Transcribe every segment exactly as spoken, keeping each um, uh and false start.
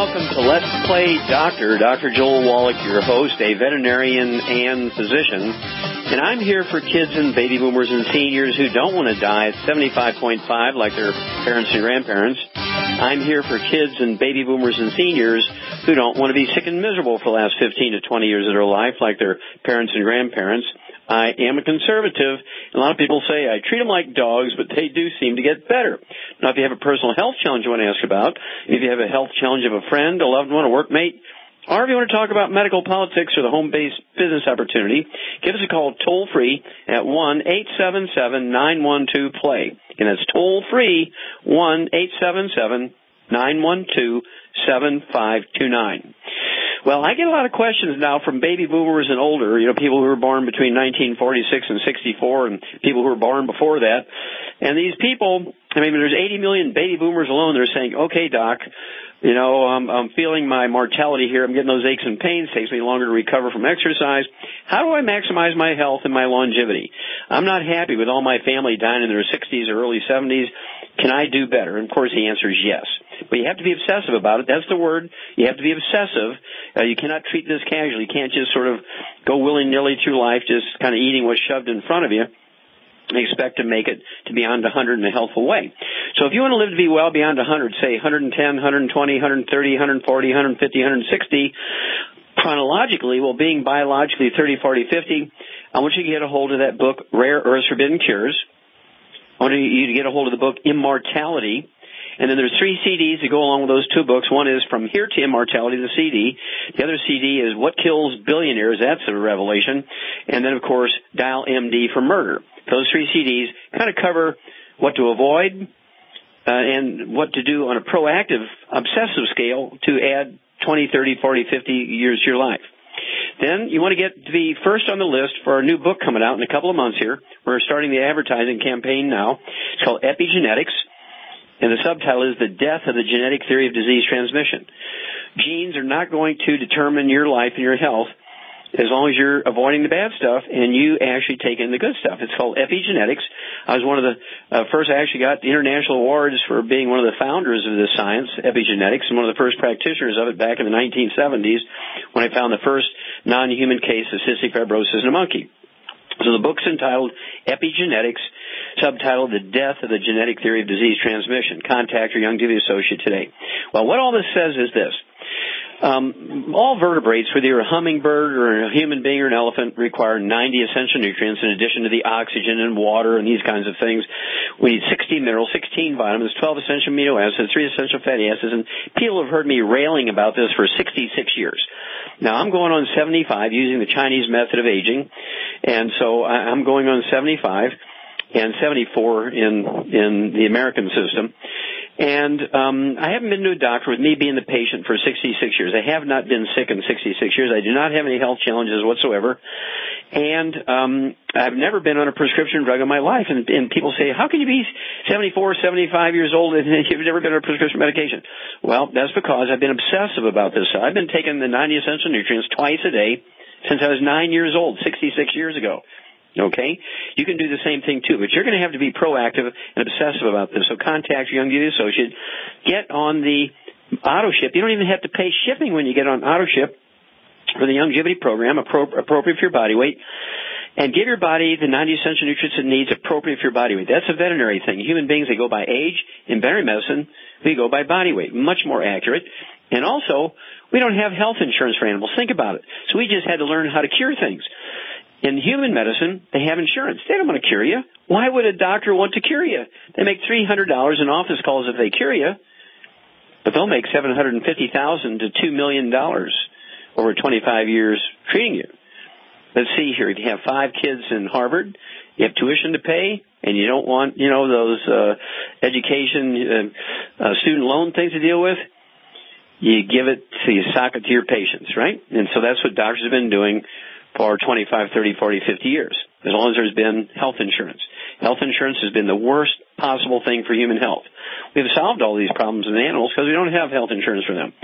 welcome to Let's Play Doctor. Doctor Joel Wallach, your host, a veterinarian and physician. And I'm here for kids and baby boomers and seniors who don't want to die at seventy-five point five like their parents and grandparents. I'm here for kids and baby boomers and seniors who don't want to be sick and miserable for the last fifteen to twenty years of their life like their parents and grandparents. I am a conservative. A lot of people say I treat them like dogs, but they do seem to get better. Now, if you have a personal health challenge you want to ask about, if you have a health challenge of a friend, a loved one, a workmate, or if you want to talk about medical politics or the home-based business opportunity, give us a call toll-free at one eight seven seven, nine one two, P L A Y. And that's toll-free, one eight seven seven, nine one two, seven five two nine. Well, I get a lot of questions now from baby boomers and older, you know, people who were born between nineteen forty-six and sixty-four and people who were born before that. And these people, I mean, there's eighty million baby boomers alone. They're saying, okay, doc, you know, I'm, I'm feeling my mortality here. I'm getting those aches and pains. It takes me longer to recover from exercise. How do I maximize my health and my longevity? I'm not happy with all my family dying in their sixties or early seventies. Can I do better? And, of course, the answer is yes. But you have to be obsessive about it. That's the word. You have to be obsessive. Uh, you cannot treat this casually. You can't just sort of go willy-nilly through life just kind of eating what's shoved in front of you and expect to make it to beyond one hundred in a healthful way. So if you want to live to be well beyond one hundred, say one hundred ten, one hundred twenty, one hundred thirty, one hundred forty, one hundred fifty, one hundred sixty, chronologically, well, being biologically thirty, forty, fifty, I want you to get a hold of that book, Rare Earth's Forbidden Cures. I want you to get a hold of the book, Immortality. And then there's three C Ds that go along with those two books. One is From Here to Immortality, the C D. The other C D is What Kills Billionaires. That's a revelation. And then, of course, Dial M D for Murder. Those three C Ds kind of cover what to avoid uh, and what to do on a proactive, obsessive scale to add twenty, thirty, forty, fifty years to your life. Then you want to get to be first on the list for our new book coming out in a couple of months here. We're starting the advertising campaign now. It's called Epigenetics. And the subtitle is The Death of the Genetic Theory of Disease Transmission. Genes are not going to determine your life and your health as long as you're avoiding the bad stuff and you actually take in the good stuff. It's called Epigenetics. I was one of the uh, first, I actually got the international awards for being one of the founders of this science, epigenetics, and one of the first practitioners of it back in the nineteen seventies when I found the first non-human case of cystic fibrosis in a monkey. So the book's entitled Epigenetics, subtitled The Death of the Genetic Theory of Disease Transmission. Contact your Youngevity associate today. Well, what all this says is this. Um, all vertebrates, whether you're a hummingbird or a human being or an elephant, require ninety essential nutrients in addition to the oxygen and water and these kinds of things. We need sixty minerals, sixteen vitamins, twelve essential amino acids, three essential fatty acids, and people have heard me railing about this for sixty-six years. Now, I'm going on seventy-five using the Chinese method of aging, and so I'm going on seventy-five and seventy-four in in the American system. And um, I haven't been to a doctor with me being the patient for sixty-six years. I have not been sick in sixty-six years. I do not have any health challenges whatsoever. And um, I've never been on a prescription drug in my life. And, and people say, how can you be seventy-four, seventy-five years old and you've never been on a prescription medication? Well, that's because I've been obsessive about this. I've been taking the ninety essential nutrients twice a day since I was nine years old, sixty-six years ago. Okay? You can do the same thing, too, but you're going to have to be proactive and obsessive about this. So contact your Youngevity associate. Get on the auto ship. You don't even have to pay shipping when you get on auto ship for the Youngevity program, appro- appropriate for your body weight. And give your body the ninety essential nutrients it needs appropriate for your body weight. That's a veterinary thing. Human beings, they go by age. In veterinary medicine, we go by body weight. Much more accurate. And also, we don't have health insurance for animals. Think about it. So we just had to learn how to cure things. In human medicine, they have insurance. They don't want to cure you. Why would a doctor want to cure you? They make three hundred dollars in office calls if they cure you, but they'll make seven hundred fifty thousand dollars to two million dollars over twenty-five years treating you. Let's see here. If you have five kids in Harvard, you have tuition to pay, and you don't want, you know, those uh, education, uh, uh, student loan things to deal with, you give it, so you sock it to your patients, right? And so that's what doctors have been doing for twenty-five, thirty, forty, fifty years, as long as there's been health insurance. Health insurance has been the worst possible thing for human health. We've solved all these problems in animals because we don't have health insurance for them.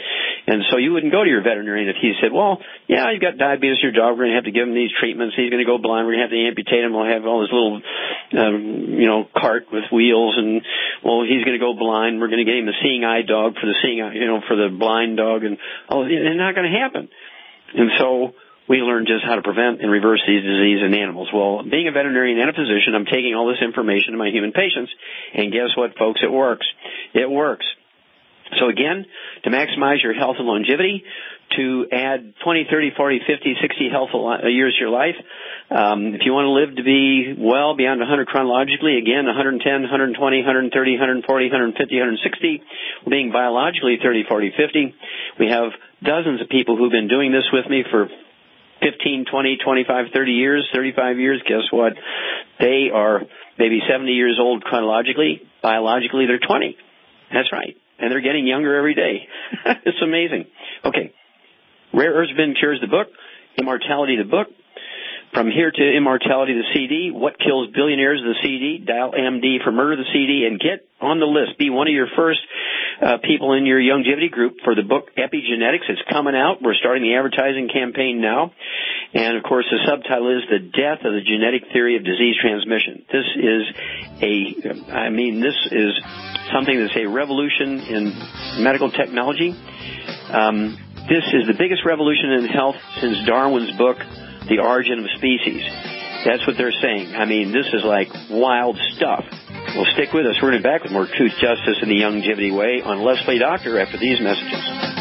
And so you wouldn't go to your veterinarian if he said, well, yeah, you've got diabetes, your dog, we're going to have to give him these treatments, he's going to go blind, we're going to have to amputate him, we'll have all this little, um, you know, cart with wheels, and, well, he's going to go blind, we're going to get him a seeing eye dog for the seeing eye, you know, for the blind dog, and, oh, it's not going to happen. And so we learned just how to prevent and reverse these diseases in animals. Well, being a veterinarian and a physician, I'm taking all this information to my human patients, and guess what, folks? It works. It works. So again, to maximize your health and longevity, to add twenty, thirty, forty, fifty, sixty healthful years to your life, um, if you want to live to be well beyond one hundred chronologically, again, one ten, one twenty, one thirty, one forty, one fifty, one sixty, being biologically thirty, forty, fifty. We have dozens of people who've been doing this with me for fifteen, twenty, twenty-five, thirty years, thirty-five years. Guess what? They are maybe seventy years old chronologically. Biologically, they're twenty. That's right. And they're getting younger every day. It's amazing. Okay. Rare Earths Been Cures, the book. Immortality, the book. From Here to Immortality, the C D. What Kills Billionaires, the C D. Dial M D for Murder, the C D. And get on the list. Be one of your first uh, people in your longevity group for the book Epigenetics. It's coming out. We're starting the advertising campaign now. And, of course, the subtitle is The Death of the Genetic Theory of Disease Transmission. This is a, I mean, this is something that's a revolution in medical technology. Um, this is the biggest revolution in health since Darwin's book, The Origin of Species. That's what they're saying. I mean, this is like wild stuff. Well, stick with us. We're going to be back with more Truth, Justice, and the Longevity Way on Leslie Doctor after these messages.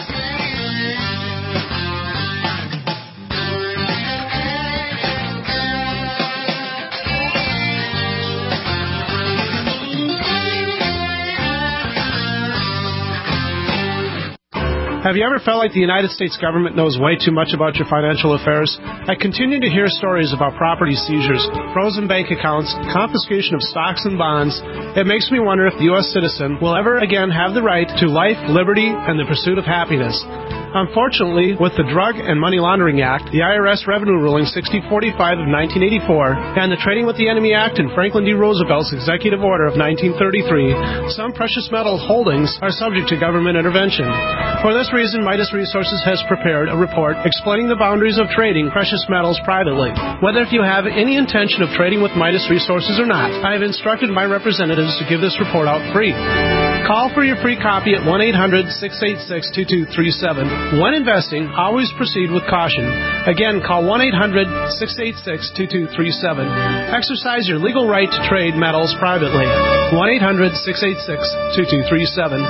Have you ever felt like the United States government knows way too much about your financial affairs? I continue to hear stories about property seizures, frozen bank accounts, confiscation of stocks and bonds. It makes me wonder if the U S citizen will ever again have the right to life, liberty, and the pursuit of happiness. Unfortunately, with the Drug and Money Laundering Act, the I R S Revenue Ruling sixty forty-five of nineteen eighty-four, and the Trading with the Enemy Act and Franklin D. Roosevelt's Executive Order of nineteen thirty-three, some precious metal holdings are subject to government intervention. For this reason, Midas Resources has prepared a report explaining the boundaries of trading precious metals privately. Whether if you have any intention of trading with Midas Resources or not, I have instructed my representatives to give this report out free. Call for your free copy at one eight hundred, six eight six, two two three seven. When investing, always proceed with caution. Again, call one eight hundred, six eight six, two two three seven. Exercise your legal right to trade metals privately. one eight hundred, six eight six, two two three seven.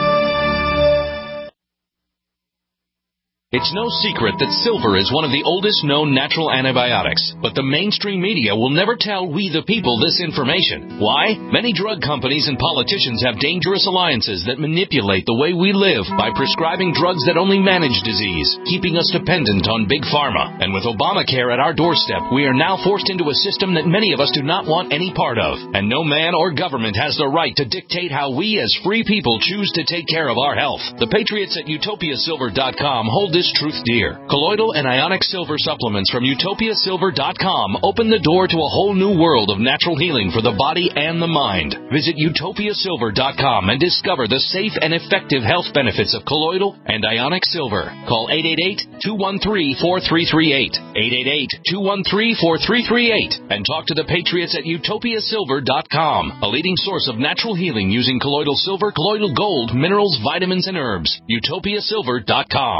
It's no secret that silver is one of the oldest known natural antibiotics, but the mainstream media will never tell we the people this information. Why? Many drug companies and politicians have dangerous alliances that manipulate the way we live by prescribing drugs that only manage disease, keeping us dependent on big pharma. And with Obamacare at our doorstep, we are now forced into a system that many of us do not want any part of. And no man or government has the right to dictate how we as free people choose to take care of our health. The Patriots at Utopia Silver dot com hold this truth dear. Colloidal and ionic silver supplements from Utopia Silver dot com open the door to a whole new world of natural healing for the body and the mind. Visit Utopia Silver dot com and discover the safe and effective health benefits of colloidal and ionic silver. Call eight eight eight, two one three, four three three eight, eight eight eight, two one three, four three three eight, and talk to the Patriots at Utopia Silver dot com, a leading source of natural healing using colloidal silver, colloidal gold, minerals, vitamins, and herbs. Utopia Silver dot com.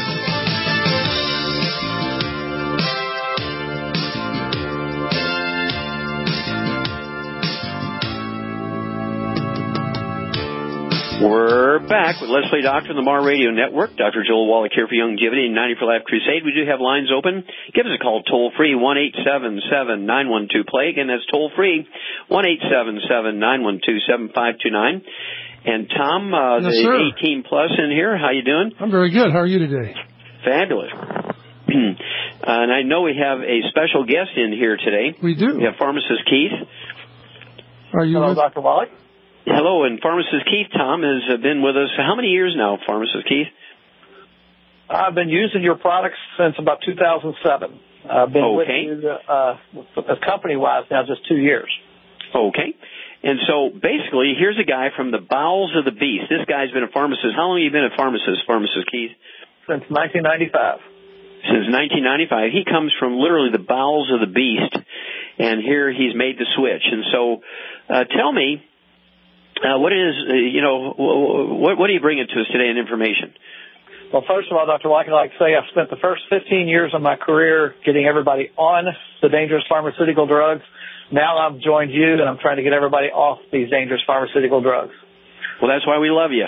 We're back with Leslie Doctor on the Mar Radio Network. Doctor Joel Wallach here for Longevity and ninety for Life Crusade. We do have lines open. Give us a call toll-free, one eight seven seven, nine one two, play. Again, that's toll-free, one eight seven seven, nine one two, seven five two nine. And Tom, uh, yes, the sir. eighteen plus in here, how you doing? I'm very good. How are you today? Fabulous. And I know we have a special guest in here today. We do. We have Pharmacist Keith. Are you Hello, with... Doctor Wallach. Hello, and Pharmacist Keith, Tom, has been with us. How many years now, Pharmacist Keith? I've been using your products since about two thousand seven. I've been okay. with you uh, company-wise now just two years. Okay. And so basically, here's a guy from the bowels of the beast. This guy's been a pharmacist. How long have you been a pharmacist, Pharmacist Keith? since nineteen ninety-five. Since nineteen ninety-five. He comes from literally the bowels of the beast, and here he's made the switch. And so uh, tell me, uh, what is, uh, you know, what, what are you bringing to us today in information? Well, first of all, Doctor Wallach, I'd like to say I've spent the first fifteen years of my career getting everybody on the dangerous pharmaceutical drugs. Now I've joined you, and I'm trying to get everybody off these dangerous pharmaceutical drugs. Well, that's why we love you.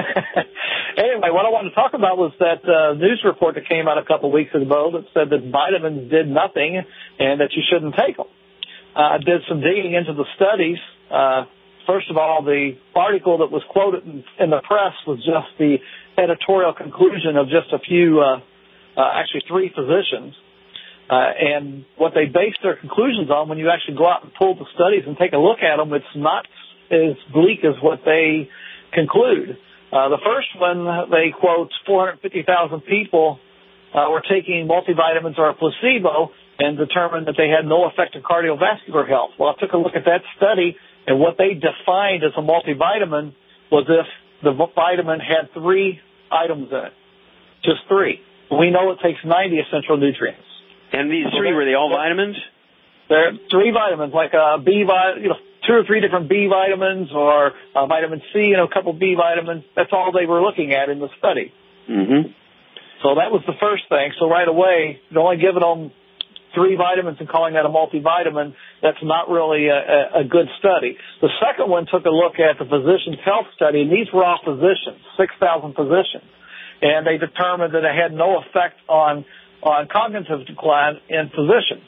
Anyway, what I wanted to talk about was that uh, news report that came out a couple of weeks ago that said that vitamins did nothing and that you shouldn't take them. Uh, I did some digging into the studies. Uh, first of all, the article that was quoted in, in the press was just the editorial conclusion of just a few, uh, uh, actually three physicians. Uh, and what they based their conclusions on, when you actually go out and pull the studies and take a look at them, it's not as bleak as what they conclude. Uh, the first one, they quote four hundred fifty thousand people uh, were taking multivitamins or a placebo and determined that they had no effect on cardiovascular health. Well, I took a look at that study, and what they defined as a multivitamin was if the vitamin had three items in it, just three. We know it takes ninety essential nutrients. And these three, were they all vitamins? They're three vitamins, like a B vitamin, you know, two or three different B vitamins, or uh, vitamin C, you know, a couple B vitamins. That's all they were looking at in the study. Mm-hmm. So that was the first thing. So right away, they're only giving them three vitamins and calling that a multivitamin. That's not really a, a good study. The second one took a look at the physician's health study, and these were all physicians, six thousand physicians. And they determined that it had no effect on, on cognitive decline in physicians.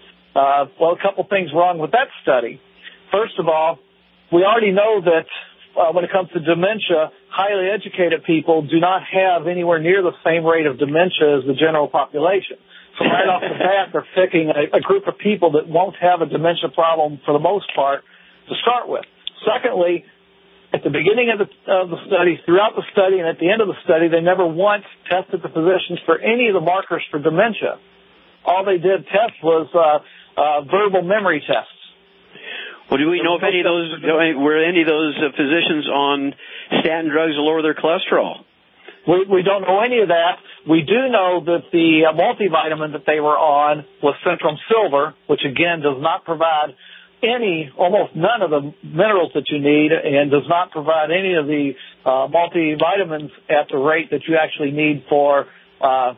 Uh, well, a couple things wrong with that study. First of all, we already know that uh, when it comes to dementia, highly educated people do not have anywhere near the same rate of dementia as the general population. So right off the bat, they're picking a, a group of people that won't have a dementia problem for the most part to start with. Secondly, at the beginning of the, of the study, throughout the study, and at the end of the study, they never once tested the physicians for any of the markers for dementia. All they did test was uh, uh, verbal memory tests. Well, do we know if any of those were any of those uh, physicians on statin drugs to lower their cholesterol? We, we don't know any of that. We do know that the uh, multivitamin that they were on was Centrum Silver, which again does not provide any, almost none of the minerals that you need, and does not provide any of the uh, multivitamins at the rate that you actually need for uh,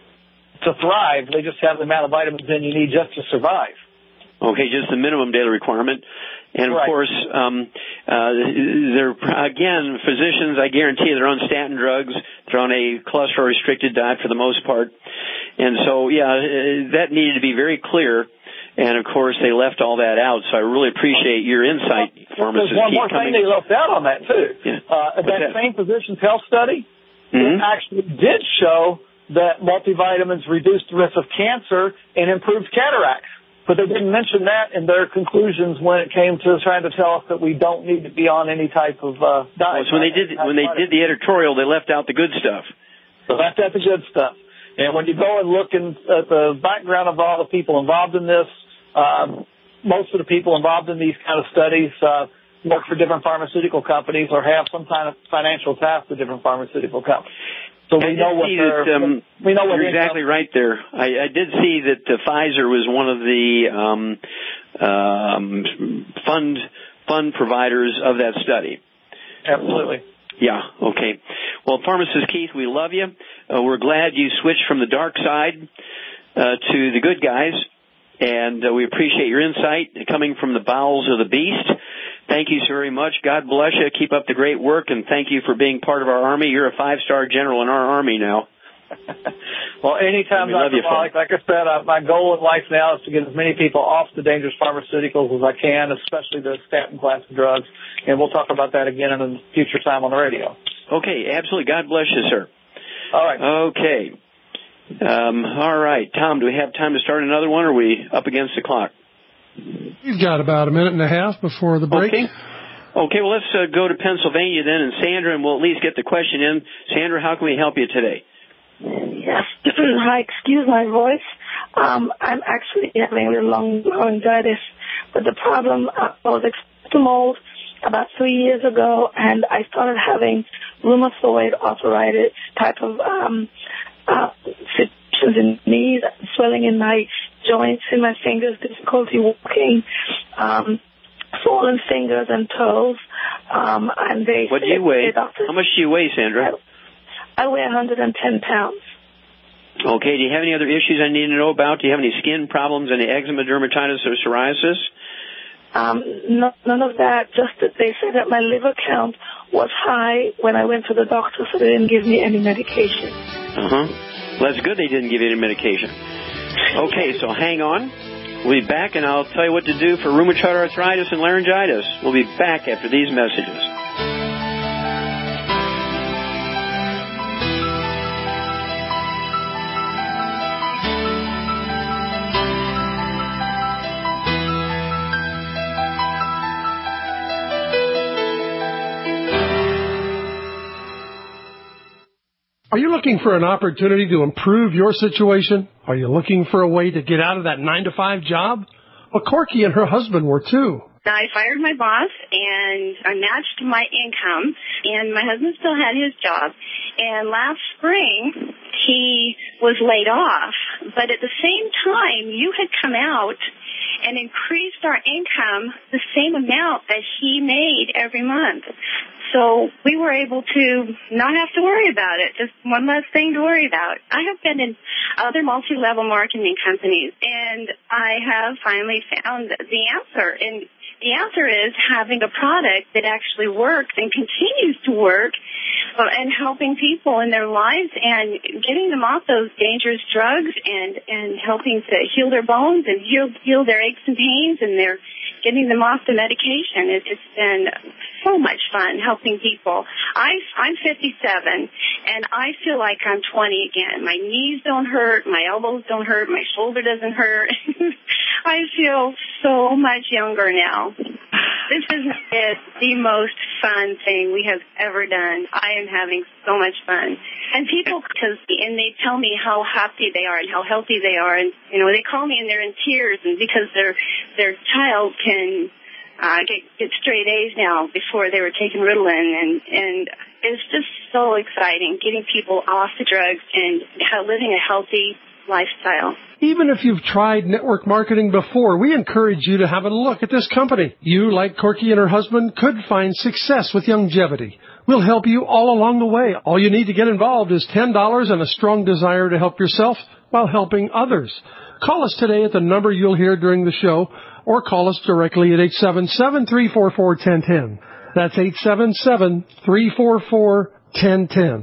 to thrive. They just have the amount of vitamins in you need just to survive. Okay, just the minimum daily requirement. And, of right. course, um, uh, they're, again, physicians, I guarantee they're on statin drugs. They're on a cholesterol-restricted diet for the most part. And so, yeah, that needed to be very clear. And, of course, they left all that out. So I really appreciate your insight, well, pharmacist. There's one more coming. thing they left out on that, too. Yeah. Uh, that, that same physician's health study mm-hmm. actually did show that multivitamins reduced the risk of cancer and improved cataracts. But they didn't mention that in their conclusions when it came to trying to tell us that we don't need to be on any type of uh, diet. Oh, so when they did when they did the editorial, they left out the good stuff. They left out the good stuff. And when you go and look in, at the background of all the people involved in this, um, most of the people involved in these kind of studies uh, work for different pharmaceutical companies or have some kind of financial ties to different pharmaceutical companies. So we know what they're, that, um, we know what you're exactly right there. I, I did see that uh, Pfizer was one of the um, um, fund fund providers of that study. Absolutely. Yeah. Okay. Well, Pharmacist Keith, we love you. Uh, we're glad you switched from the dark side uh, to the good guys, and uh, we appreciate your insight coming from the bowels of the beast. Thank you so very much. God bless you. Keep up the great work, and thank you for being part of our Army. You're a five-star general in our Army now. Well, anytime, Doctor Wallach, like I said, uh, my goal in life now is to get as many people off the dangerous pharmaceuticals as I can, especially the statin class of drugs, and we'll talk about that again in a future time on the radio. Okay, absolutely. God bless you, sir. All right. Okay. Um, all right. Tom, do we have time to start another one, or are we up against the clock? You've got about a minute and a half before the break. Okay. Okay, well, let's uh, go to Pennsylvania then, and Sandra, and we'll at least get the question in. Sandra, how can we help you today? Yes. Hi, excuse my voice. Um, I'm actually having a long laryngitis, but the problem uh, was exposed to mold about three years ago, and I started having rheumatoid arthritis type of um, uh, situations in knees, swelling in my joints, in my fingers, difficulty walking, um, swollen fingers and toes. Um, and they what do you weigh? How much do you weigh, Sandra? I, I weigh one hundred ten pounds. Okay. Do you have any other issues I need to know about? Do you have any skin problems, any eczema, dermatitis, or psoriasis? Um, no, none of that. Just that they said that my liver count was high when I went to the doctor, so they didn't give me any medication. Uh-huh. Well, that's good they didn't give you any medication. Okay, so hang on. We'll be back, and I'll tell you what to do for rheumatoid arthritis and laryngitis. We'll be back after these messages. Are you looking for an opportunity to improve your situation? Are you looking for a way to get out of that nine to five job? Well, Corky and her husband were too. I fired my boss, and I matched my income, and my husband still had his job. And last spring, he was laid off. But at the same time, you had come out and increased our income the same amount that he made every month. So we were able to not have to worry about it, just one less thing to worry about. I have been in other multi-level marketing companies, and I have finally found the answer. And the answer is having a product that actually works and continues to work, uh, and helping people in their lives and getting them off those dangerous drugs and, and helping to heal their bones and heal, heal their aches and pains, and they're getting them off the medication. It's just been so much fun helping people. I, I'm fifty-seven, and I feel like I'm twenty again. My knees don't hurt, my elbows don't hurt, my shoulder doesn't hurt. I feel so much younger now. This is the most fun thing we have ever done. I am having so much fun. And people, cause, and they tell me how happy they are and how healthy they are. And, you know, they call me and they're in tears, and because their their child can uh, get, get straight A's now before they were taking Ritalin. And, and it's just so exciting getting people off the drugs and living a healthy lifestyle. Even if you've tried network marketing before, we encourage you to have a look at this company. You, like Corky and her husband, could find success with Youngevity. We'll help you all along the way. All you need to get involved is ten dollars and a strong desire to help yourself while helping others. Call us today at the number you'll hear during the show, or call us directly at eight seven seven, three four four, one zero one zero. That's eight seven seven, three four four, one zero one zero.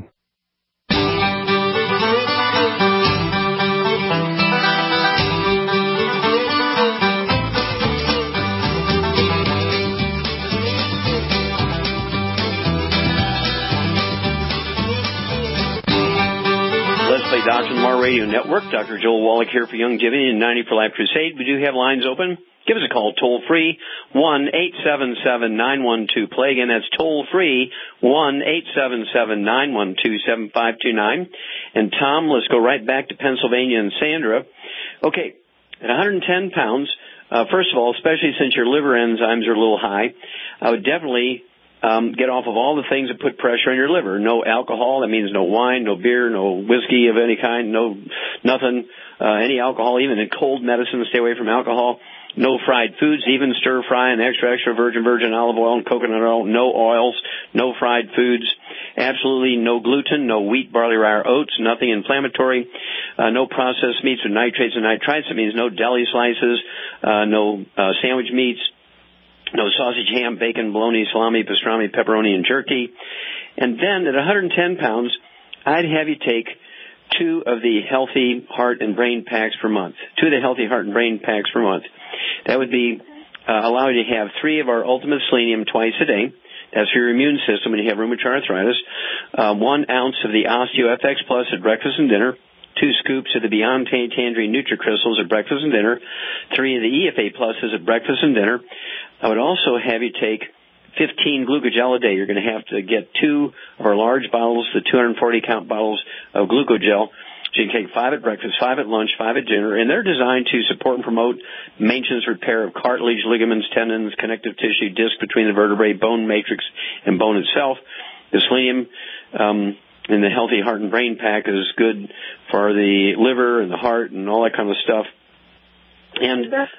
Doctor Lamar Radio Network. Doctor Joel Wallach here for Youngevity and ninety for Life Crusade. We do have lines open. Give us a call toll free, one eight seven seven, nine one two, play. Again, that's toll free, one eight seven seven, nine one two, seven five two nine. And Tom, let's go right back to Pennsylvania and Sandra. Okay, at one hundred ten pounds, uh, first of all, especially since your liver enzymes are a little high, I would definitely Um, get off of all the things that put pressure on your liver. No alcohol, that means no wine, no beer, no whiskey of any kind, no nothing, uh, any alcohol, even in cold medicine, stay away from alcohol. No fried foods, even stir fry and extra, extra virgin, virgin olive oil and coconut oil, no oils, no fried foods, absolutely no gluten, no wheat, barley, rye, or oats, nothing inflammatory, uh, no processed meats with nitrates and nitrites. That means no deli slices, uh, no uh, sandwich meats, no sausage, ham, bacon, bologna, salami, pastrami, pepperoni, and jerky. And then at one hundred ten pounds, I'd have you take two of the healthy heart and brain packs per month. Two of the healthy heart and brain packs per month. That would be uh, allow you to have three of our Ultimate Selenium twice a day. That's for your immune system when you have rheumatoid arthritis. Uh, one ounce of the Osteo F X Plus at breakfast and dinner. Two scoops of the Beyond Tangerine NutriCrystals at breakfast and dinner. Three of the E F A Pluses at breakfast and dinner. I would also have you take fifteen Glucogel a day. You're going to have to get two of our large bottles, the two hundred forty count bottles of Glucogel. So you can take five at breakfast, five at lunch, five at dinner, and they're designed to support and promote maintenance, repair of cartilage, ligaments, tendons, connective tissue, disc between the vertebrae, bone matrix, and bone itself. The selenium um, in the healthy heart and brain pack is good for the liver and the heart and all that kind of stuff. And uh,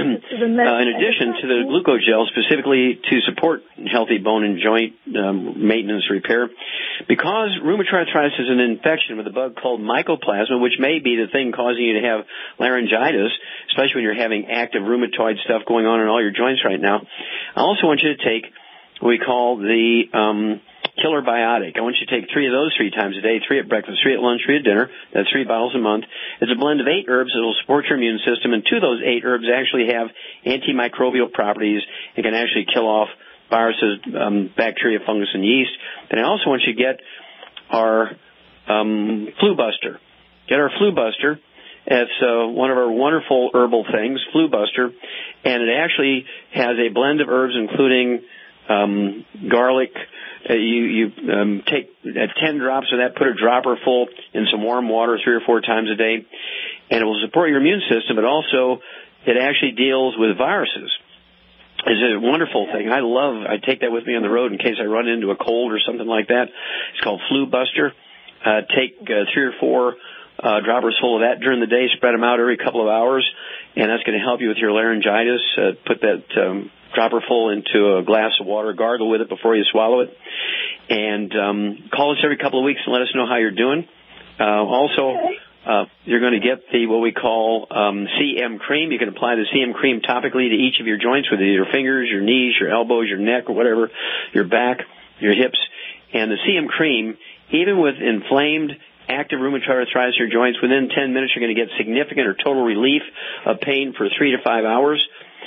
in addition to the glucogel, specifically to support healthy bone and joint um, maintenance repair, because rheumatoid arthritis is an infection with a bug called mycoplasma, which may be the thing causing you to have laryngitis, especially when you're having active rheumatoid stuff going on in all your joints right now. I also want you to take what we call the um, Killer Biotic. I want you to take three of those three times a day, three at breakfast, three at lunch, three at dinner. That's three bottles a month. It's a blend of eight herbs that will support your immune system, and two of those eight herbs actually have antimicrobial properties and can actually kill off viruses, um, bacteria, fungus, and yeast. And I also want you to get our um, Flu Buster. Get our Flu Buster. It's uh, one of our wonderful herbal things, Flu Buster, and it actually has a blend of herbs including um, garlic. Uh, you you um, take uh, ten drops of that, put a dropper full in some warm water three or four times a day, and it will support your immune system, but also it actually deals with viruses. It's a wonderful thing. I love, I take that with me on the road in case I run into a cold or something like that. It's called Flu Buster. Uh, take uh, three or four uh, droppers full of that during the day, spread them out every couple of hours, and that's going to help you with your laryngitis. Uh, put that um, dropper full into a glass of water, gargle with it before you swallow it, and um, call us every couple of weeks and let us know how you're doing. Uh, also, uh, you're going to get the what we call um, C M cream. You can apply the C M cream topically to each of your joints, whether your fingers, your knees, your elbows, your neck, or whatever, your back, your hips. And the C M cream, even with inflamed, active rheumatoid arthritis in your joints, within ten minutes you're going to get significant or total relief of pain for three to five hours.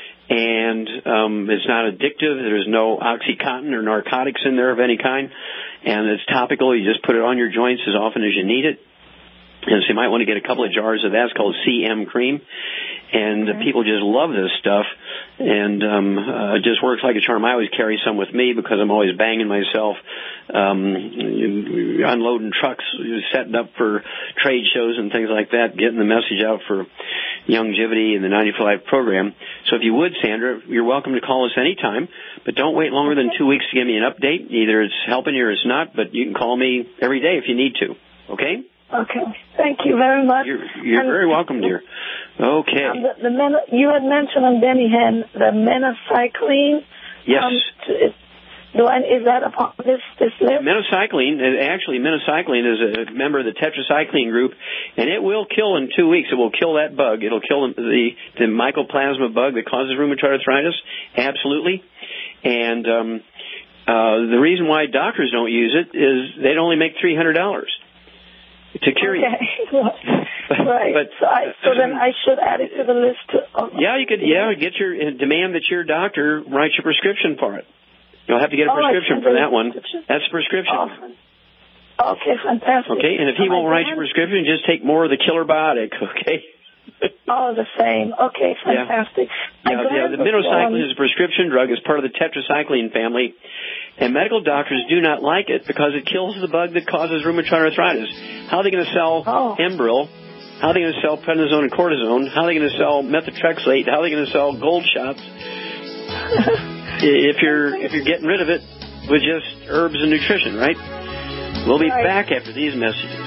And um, it's not addictive. There's no OxyContin or narcotics in there of any kind. And it's topical. You just put it on your joints as often as you need it. And so you might want to get a couple of jars of that. It's called C M cream. And okay. People just love this stuff. And um, uh, it just works like a charm. I always carry some with me because I'm always banging myself, um, unloading trucks, setting up for trade shows and things like that, getting the message out for Youngevity and the ninety for Life program. So if you would, Sandra, you're welcome to call us anytime, but don't wait longer than two weeks to give me an update. Either it's helping you or it's not, but you can call me every day if you need to. Okay? Okay. Thank you very much. You're, you're very welcome, dear. Okay. Um, the, the men, you had mentioned on Benny Hinn the minocycline. Yes. Um, to, do I, is that upon this, this list? Minocycline, actually, minocycline is a member of the tetracycline group, and it will kill in two weeks. It will kill that bug. It'll kill the, the mycoplasma bug that causes rheumatoid arthritis, absolutely. And um, uh, the reason why doctors don't use it is they'd only make three hundred dollars. To cure you. Okay. Right. But, so, I, so then I should add it to the list. Of, yeah, you could. Yeah, get your demand that your doctor writes your prescription for it. You'll have to get a oh, prescription for that one. That's a prescription. Oh. Okay, fantastic. Okay, and if he won't write your prescription, just take more of the Killer Biotic. Okay. Oh, the same. Okay, fantastic. Yeah, yeah, yeah the minocycline is a prescription drug. It's part of the tetracycline family. And medical doctors do not like it because it kills the bug that causes rheumatoid arthritis. How are they going to sell oh. Enbrel? How are they going to sell prednisone and cortisone? How are they going to sell methotrexate? How are they going to sell gold shots? if you're if you're getting rid of it with just herbs and nutrition, right? We'll be right. back after these messages.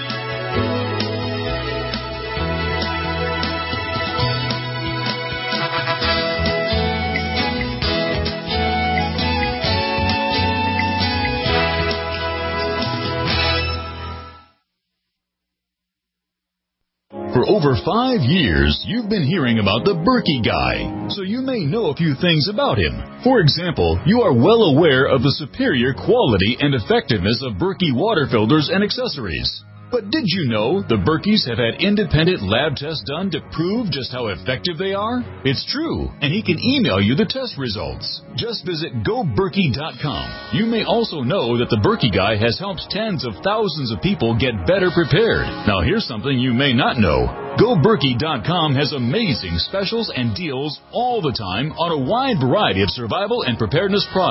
For over five years, you've been hearing about the Berkey Guy, so you may know a few things about him. For example, you are well aware of the superior quality and effectiveness of Berkey water filters and accessories. But did you know the Berkeys have had independent lab tests done to prove just how effective they are? It's true, and he can email you the test results. Just visit go berkey dot com. You may also know that the Berkey Guy has helped tens of thousands of people get better prepared. Now here's something you may not know. go berkey dot com has amazing specials and deals all the time on a wide variety of survival and preparedness products.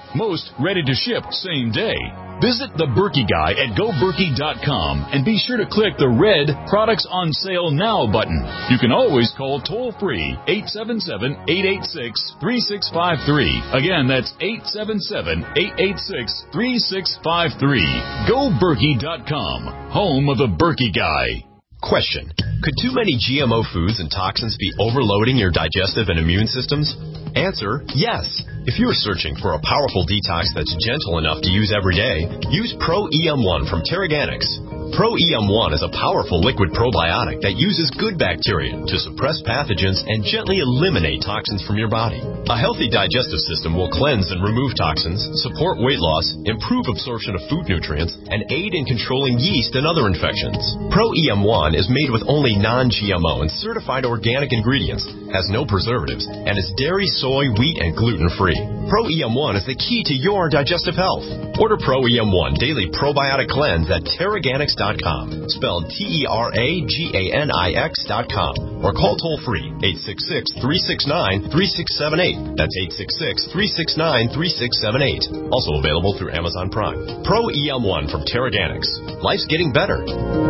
Most ready to ship same day. Visit the Berkey Guy at go berkey dot com and be sure to click the red Products on Sale Now button. You can always call toll-free eight seven seven, eight eight six, three six five three. Again, that's eight seven seven, eight eight six, three six five three. go berkey dot com, home of the Berkey Guy. Question. Could too many G M O foods and toxins be overloading your digestive and immune systems? Answer, yes. If you are searching for a powerful detox that's gentle enough to use every day, use Pro E M one from Terraganics. Pro E M one is a powerful liquid probiotic that uses good bacteria to suppress pathogens and gently eliminate toxins from your body. A healthy digestive system will cleanse and remove toxins, support weight loss, improve absorption of food nutrients, and aid in controlling yeast and other infections. Pro E M one is made with only non-G M O and certified organic ingredients, has no preservatives, and is dairy, soy, wheat, and gluten-free. Pro E M one is the key to your digestive health. Order Pro E M one Daily Probiotic Cleanse at Terraganics dot com, spelled T E R A G A N I X dot com, or call toll-free eight six six, three six nine, three six seven eight. That's eight six six, three six nine, three six seven eight. Also available through Amazon Prime. Pro E M one from Terraganics. Life's getting better.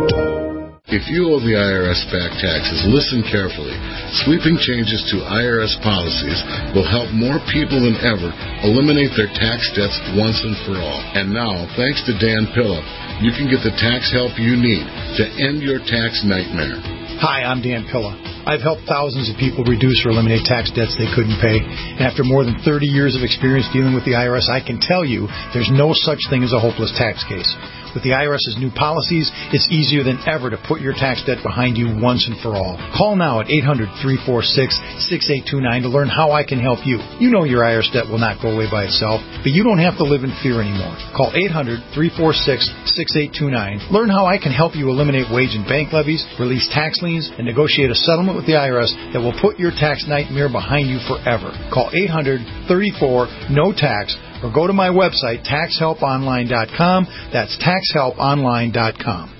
If you owe the I R S back taxes, listen carefully. Sweeping changes to I R S policies will help more people than ever eliminate their tax debts once and for all. And now, thanks to Dan Pilla, you can get the tax help you need to end your tax nightmare. Hi, I'm Dan Pilla. I've helped thousands of people reduce or eliminate tax debts they couldn't pay. And after more than thirty years of experience dealing with the I R S, I can tell you there's no such thing as a hopeless tax case. With the I R S's new policies, it's easier than ever to put your tax debt behind you once and for all. Call now at eight hundred, three four six, six eight two nine to learn how I can help you. You know your I R S debt will not go away by itself, but you don't have to live in fear anymore. Call eight hundred, three four six, six eight two nine. Learn how I can help you eliminate wage and bank levies, release tax liens, and negotiate a settlement with the I R S that will put your tax nightmare behind you forever. Call eight hundred, thirty-four, no tax or go to my website, tax help online dot com. That's tax help online dot com.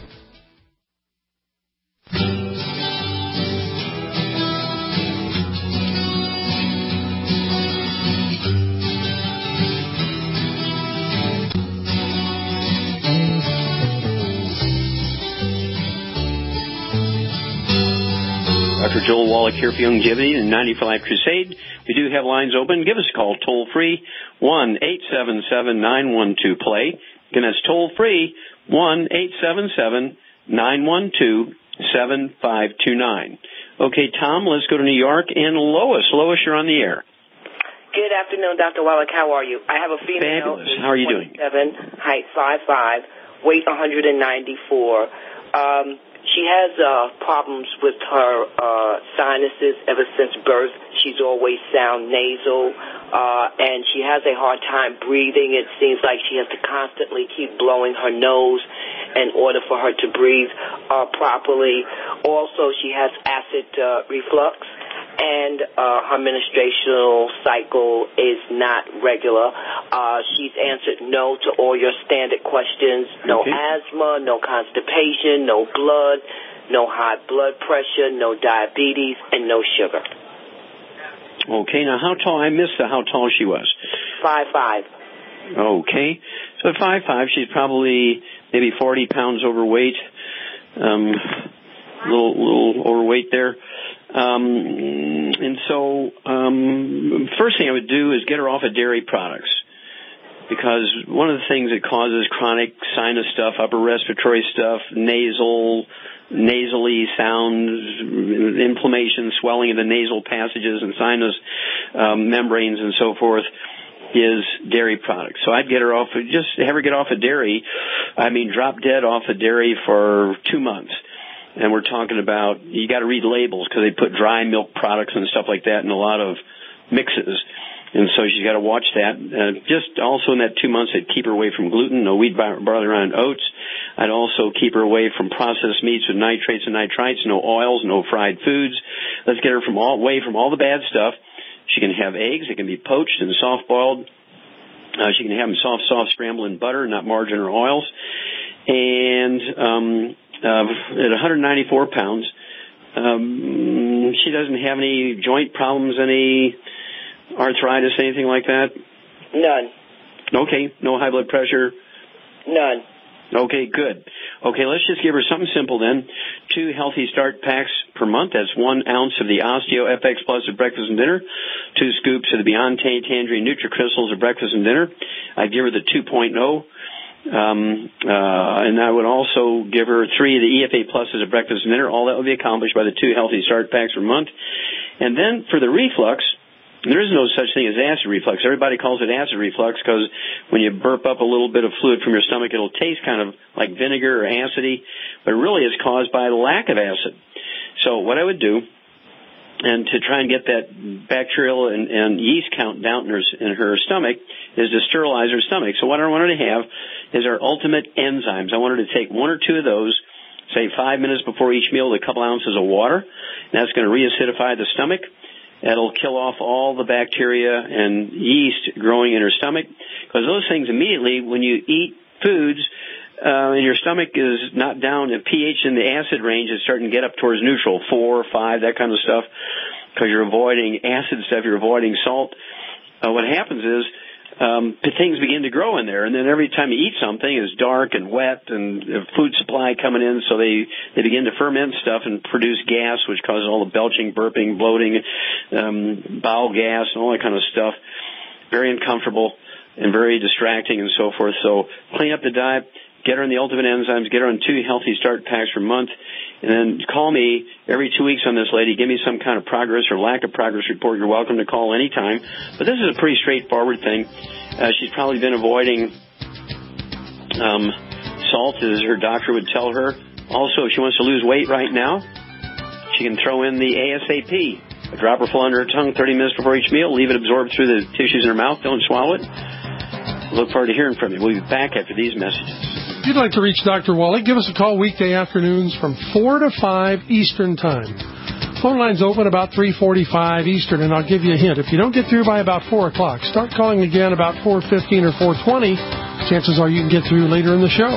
Doctor Joel Wallach here for Longevity and ninety for Life Crusade. We do have lines open. Give us a call toll-free, one eight seven seven, nine one two, play. Again, that's toll-free, one eight seven seven, nine one two, seven five two nine. Okay, Tom, let's go to New York. And Lois. Lois, you're on the air. Good afternoon, Doctor Wallach. How are you? I have a female. Fabulous. How are you doing? Height five five, weight one ninety-four. Um... She has uh, problems with her uh, sinuses ever since birth. She's always sound nasal, uh, and she has a hard time breathing. It seems like she has to constantly keep blowing her nose in order for her to breathe uh, properly. Also, she has acid uh, reflux, and uh, her menstruational cycle is not regular. Uh, she's answered no to all your standard questions. No okay. asthma, no constipation, no blood, no high blood pressure, no diabetes, and no sugar. Okay, now how tall? I missed the, how tall she was. Five five. Okay, so at five five, she's probably maybe forty pounds overweight. Um, little little overweight there. Um, and so, um, first thing I would do is get her off of dairy products, because one of the things that causes chronic sinus stuff, upper respiratory stuff, nasal, nasally sounds, inflammation, swelling of the nasal passages and sinus um, membranes and so forth, is dairy products. So I'd get her off, just have her get off of dairy. I mean, drop dead off of dairy for two months. And we're talking about, you got to read labels because they put dry milk products and stuff like that in a lot of mixes. And so she's got to watch that. Uh, just also in that two months, I'd keep her away from gluten, no wheat, barley, rye, and oats. I'd also keep her away from processed meats with nitrates and nitrites, no oils, no fried foods. Let's get her from all, away from all the bad stuff. She can have eggs. They can be poached and soft-boiled. Uh, she can have them soft, soft, scrambled in butter, not margarine or oils. And um, uh, at one ninety-four pounds, um, she doesn't have any joint problems, any arthritis, anything like that? None. Okay, no high blood pressure? None. Okay, good. Okay, let's just give her something simple then. Two Healthy Start packs per month. That's one ounce of the Osteo F X Plus at breakfast and dinner. Two scoops of the Beyond Tangerine NutriCrystals at breakfast and dinner. I'd give her the two point oh. Um, uh, and I would also give her three of the E F A Pluses at breakfast and dinner. All that would be accomplished by the two Healthy Start packs per month. And then for the reflux, there is no such thing as acid reflux. Everybody calls it acid reflux because when you burp up a little bit of fluid from your stomach, it'll taste kind of like vinegar or acidy, but really it's caused by the lack of acid. So what I would do, and to try and get that bacterial and, and yeast count down in her, in her stomach, is to sterilize her stomach. So what I want her to have is our ultimate enzymes. I want her to take one or two of those, say five minutes before each meal with a couple ounces of water, and that's going to reacidify the stomach. That'll kill off all the bacteria and yeast growing in her stomach, because those things immediately, when you eat foods uh, and your stomach is not down at pH in the acid range, it's starting to get up towards neutral, four, five, that kind of stuff, because you're avoiding acid stuff, you're avoiding salt. Uh, what happens is um, things begin to grow in there, and then every time you eat something, it's dark and wet, and the food supply coming in, so they, they begin to ferment stuff and produce gas, which causes all the belching, burping, bloating, um, bowel gas, and all that kind of stuff. Very uncomfortable and very distracting and so forth. So clean up the diet, get her on the Ultimate Enzymes, get her on two Healthy Start packs per month, and then call me every two weeks on this lady. Give me some kind of progress or lack of progress report. You're welcome to call anytime. But this is a pretty straightforward thing. Uh, she's probably been avoiding um, salt, as her doctor would tell her. Also, if she wants to lose weight right now, she can throw in the A S A P. A dropper full under her tongue thirty minutes before each meal. Leave it absorbed through the tissues in her mouth. Don't swallow it. Look forward to hearing from you. We'll be back after these messages. If you'd like to reach Doctor Wallach, give us a call weekday afternoons from four to five Eastern Time. Phone line's open about three forty-five Eastern, and I'll give you a hint. If you don't get through by about four o'clock, start calling again about four fifteen or four twenty. Chances are you can get through later in the show.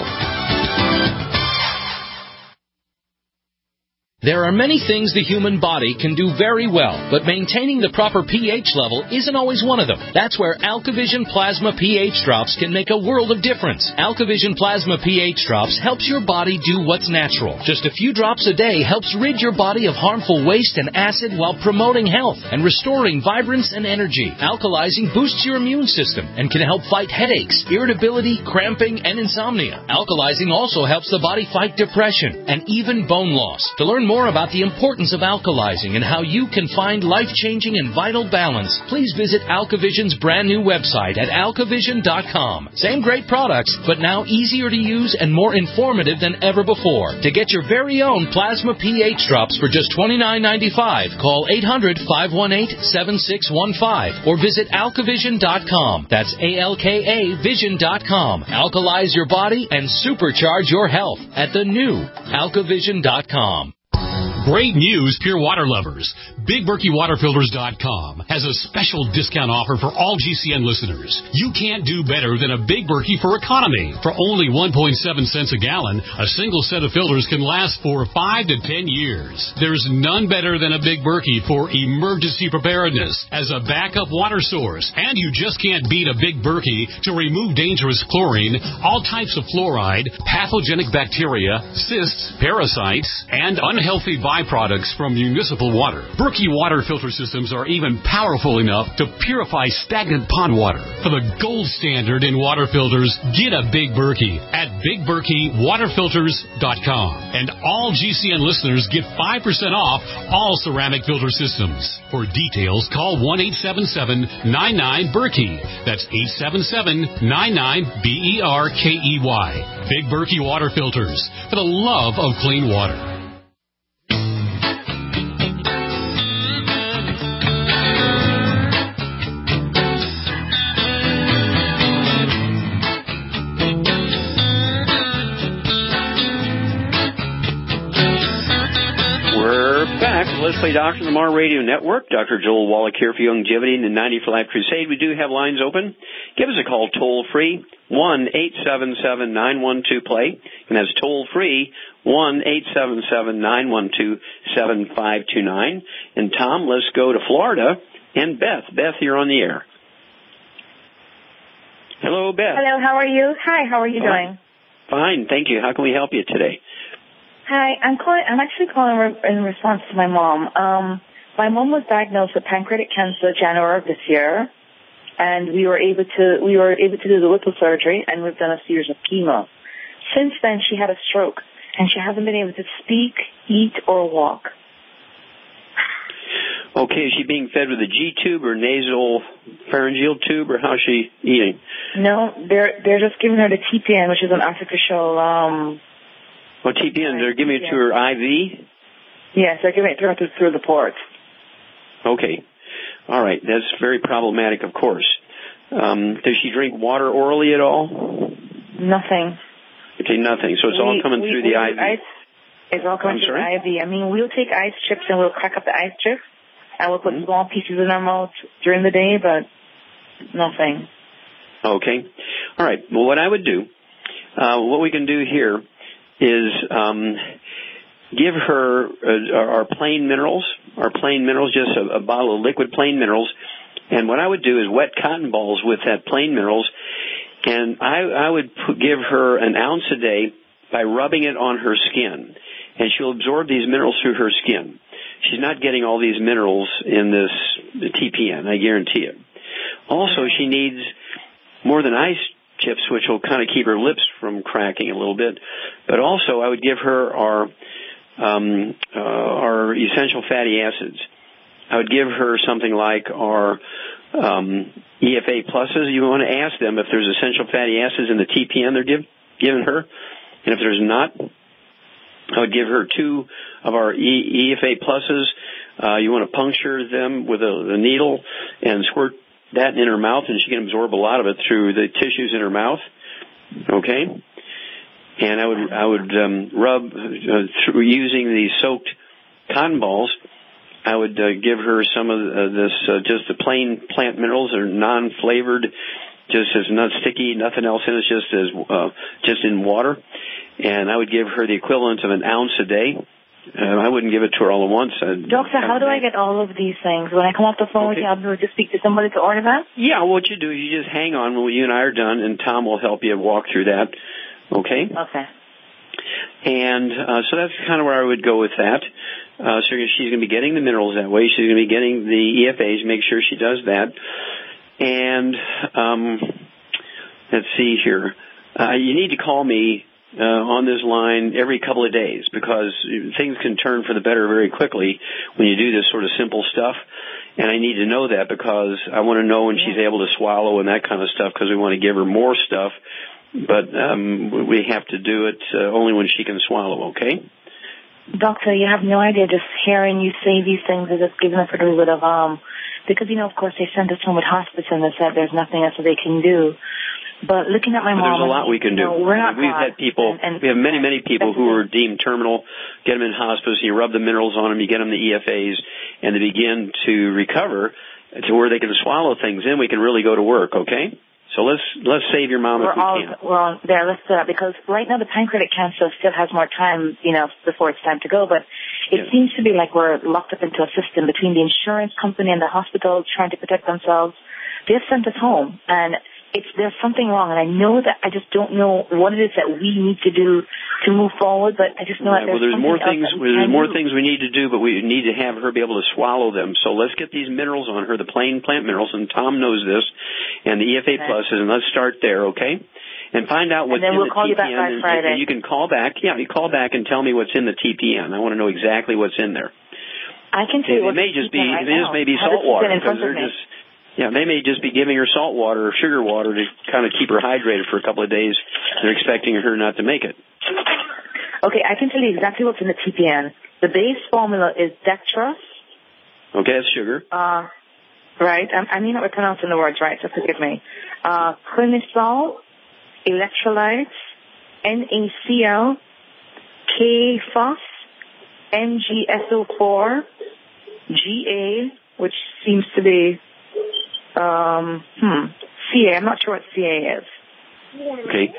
There are many things the human body can do very well, but maintaining the proper pH level isn't always one of them. That's where AlkaVision Plasma pH Drops can make a world of difference. AlkaVision Plasma pH Drops helps your body do what's natural. Just a few drops a day helps rid your body of harmful waste and acid while promoting health and restoring vibrance and energy. Alkalizing boosts your immune system and can help fight headaches, irritability, cramping, and insomnia. Alkalizing also helps the body fight depression and even bone loss. To learn more more about the importance of alkalizing and how you can find life-changing and vital balance, please visit AlkaVision's brand new website at alkavision dot com. Same great products, but now easier to use and more informative than ever before. To get your very own Plasma pH Drops for just twenty-nine ninety-five, call eight hundred, five one eight, seven six one five or visit alkavision dot com. That's A L K A vision dot com. Alkalize your body and supercharge your health at the new alkavision dot com. Great news, pure water lovers. Big Berkey Water Filters dot com has a special discount offer for all G C N listeners. You can't do better than a Big Berkey for economy. For only one point seven cents a gallon, a single set of filters can last for five to ten years. There's none better than a Big Berkey for emergency preparedness as a backup water source. And you just can't beat a Big Berkey to remove dangerous chlorine, all types of fluoride, pathogenic bacteria, cysts, parasites, and unhealthy byproducts from municipal water. Berkey water filter systems are even powerful enough to purify stagnant pond water. For the gold standard in water filters, get a Big Berkey at Big Berkey Water Filters dot com. And all G C N listeners get five percent off all ceramic filter systems. For details, call one eight seven seven, nine nine, Berkey. That's eight seven seven, nine nine, B E R K E Y. Big Berkey Water Filters, for the love of clean water. Let's Play Doctor on the Mar Radio Network. Doctor Joel Wallach here for Longevity and the ninety for Life Crusade. We do have lines open. Give us a call toll-free, one eight seven seven, nine one two, play. And that's toll-free, one eight seven seven, nine one two, seven five two nine. And Tom, let's go to Florida. And Beth. Beth, you're on the air. Hello, Beth. Hello, how are you? Hi, how are you Fine. doing? Fine, thank you. How can we help you today? Hi, I'm calling. I'm actually calling re- in response to my mom. Um, my mom was diagnosed with pancreatic cancer January of this year, and we were able to we were able to do the Whipple surgery, and we've done a series of chemo. Since then, she had a stroke, and she hasn't been able to speak, eat, or walk. Okay, is she being fed with a G-tube or nasal pharyngeal tube, or how is she eating? No, they're they're just giving her the T P N, which is an artificial. Um, Well, T P N, they're giving it to her I V? yes, they're giving it to her through, through the port. Okay. All right, that's very problematic, of course. Um, does she drink water orally at all? Nothing. Okay, nothing. So it's all We- coming we- through we the do I V. Ice, it's all coming I'm through the sorry? I V. I mean, we'll take ice chips and we'll crack up the ice chips, and we'll put Mm-hmm. small pieces in our mouth during the day, but nothing. Okay. All right. Well, what I would do, uh, what we can do here is um, give her uh, our plain minerals, our plain minerals, just a, a bottle of liquid plain minerals. And what I would do is wet cotton balls with that plain minerals, and I, I would put, give her an ounce a day by rubbing it on her skin, and she'll absorb these minerals through her skin. She's not getting all these minerals in this T P N, I guarantee it. Also, she needs more than ice chips, which will kind of keep her lips from cracking a little bit. But also, I would give her our um, uh, our essential fatty acids. I would give her something like our um, E F A pluses. You want to ask them if there's essential fatty acids in the T P N they're give, giving her, and if there's not, I would give her two of our e- EFA pluses. Uh, you want to puncture them with a, a needle and squirt that in her mouth, and she can absorb a lot of it through the tissues in her mouth. Okay, and I would I would um, rub uh, through using the soaked cotton balls. I would uh, give her some of uh, this uh, just the plain plant minerals. They're non-flavored, just as not sticky, nothing else in it. Just as uh, just in water, and I would give her the equivalent of an ounce a day. Uh, I wouldn't give it to her all at once. I'd, Doctor, how do I get all of these things? When I come off the phone Okay. with you, I'll be able to speak to somebody to order that? Yeah, well, what you do is you just hang on when you and I are done, and Tom will help you walk through that. Okay? Okay. And uh, so that's kind of where I would go with that. Uh, so she's going to be getting the minerals that way. She's going to be getting the E F As. Make sure she does that. And um, let's see here. Uh, you need to call me uh, on this line every couple of days, because things can turn for the better very quickly when you do this sort of simple stuff. And I need to know that, because I want to know when she's able to swallow and that kind of stuff, because we want to give her more stuff. But um, we have to do it uh, only when she can swallow, okay? Doctor, you have no idea. Just hearing you say these things is just giving us a little bit of, um, because, you know, of course, they sent us home with hospice and they said there's nothing else that they can do. But looking at my But mom, there's a lot we can do. you know, we're not We've God. had people, and, and we have many, many people who are deemed terminal, get them in hospice, you rub the minerals on them, you get them the E F As, and they begin to recover to where they can swallow things in. We can really go to work, okay? So let's let's save your mom we're if we all, can. we're on there. Let's do that, because right now the pancreatic cancer still has more time, you know, before it's time to go. But it Yeah. seems to be like we're locked up into a system between the insurance company and the hospital trying to protect themselves. They've sent us home, and it's there's something wrong. And I know that I just don't know what it is that we need to do to move forward. But I just know Right, that there's, well, there's more something things. else that we There's can more do. things we need to do, but we need to have her be able to swallow them. So let's get these minerals on her, the plain plant minerals, and Tom knows this, and the E F A Okay. pluses, and let's start there, okay? And find out what's And then in we'll the call T P N. you back by and, Friday. and you can call back. Yeah, you call back and tell me what's in the T P N. I want to know exactly what's in there. I can tell It, you what it may the just be. T P N right It now. just may be I have the salt water, T P N in because front of they're me. just. Yeah, they may just be giving her salt water or sugar water to kind of keep her hydrated for a couple of days. They're expecting her not to make it. Okay, I can tell you exactly what's in the T P N. The base formula is dextrose. Okay, that's sugar. Uh, right. I, I may not be pronouncing the words right, so forgive me. Uh, Clinisol, electrolytes, N A C L, K F O S, N G S O four, G A, which seems to be, um, hmm, C A. I'm not sure what C A is. Okay,